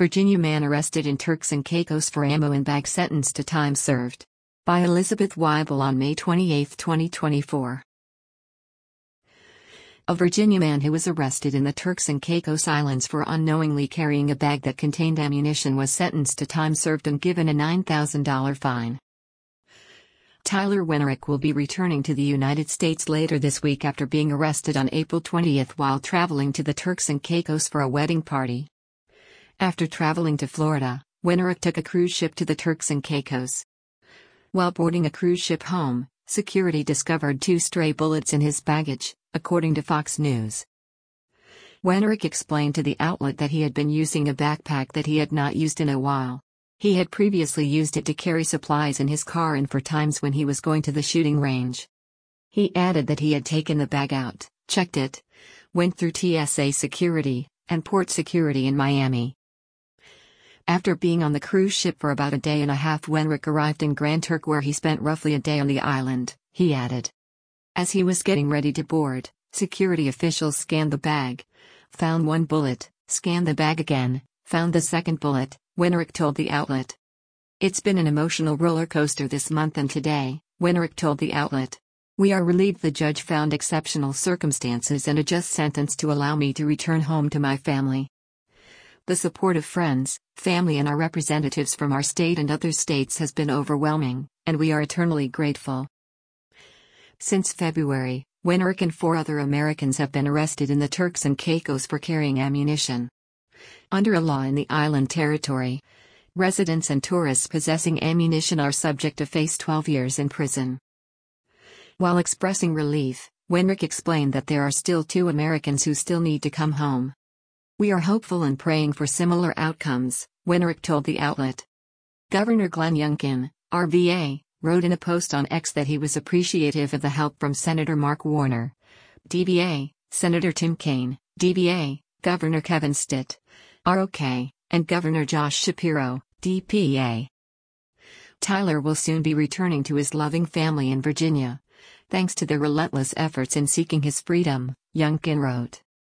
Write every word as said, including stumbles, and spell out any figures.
Virginia man arrested in Turks and Caicos for ammo in bag sentenced to time served. By Elizabeth Weibel on May twenty-eighth, twenty twenty-four. A Virginia man who was arrested in the Turks and Caicos Islands for unknowingly carrying a bag that contained ammunition was sentenced to time served and given a nine thousand dollars fine. Tyler Wennerick will be returning to the United States later this week after being arrested on April twentieth while traveling to the Turks and Caicos for a wedding party. After traveling to Florida, Wennerick took a cruise ship to the Turks and Caicos. While boarding a cruise ship home, security discovered two stray bullets in his baggage, according to Fox News. Wennerick explained to the outlet that he had been using a backpack that he had not used in a while. He had previously used it to carry supplies in his car and for times when he was going to the shooting range. He added that he had taken the bag out, checked it, went through T S A security, and port security in Miami. After being on the cruise ship for about a day and a half, Wennerick arrived in Grand Turk where he spent roughly a day on the island, he added. As he was getting ready to board, security officials scanned the bag, found one bullet, scanned the bag again, found the second bullet, Wennerick told the outlet. It's been an emotional roller coaster this month and today, Wennerick told the outlet. We are relieved the judge found exceptional circumstances and a just sentence to allow me to return home to my family. The support of friends, family and our representatives from our state and other states has been overwhelming, and we are eternally grateful. Since February, Wennerick and four other Americans have been arrested in the Turks and Caicos for carrying ammunition. Under a law in the island territory, residents and tourists possessing ammunition are subject to face twelve years in prison. While expressing relief, Wennerick explained that there are still two Americans who still need to come home. We are hopeful and praying for similar outcomes, Wennerick told the outlet. Governor Glenn Youngkin, R V A, wrote in a post on X that he was appreciative of the help from Senator Mark Warner, D B A, Senator Tim Kaine, D B A, Governor Kevin Stitt, R O K, and Governor Josh Shapiro, D P A. Tyler will soon be returning to his loving family in Virginia, thanks to their relentless efforts in seeking his freedom, Youngkin wrote.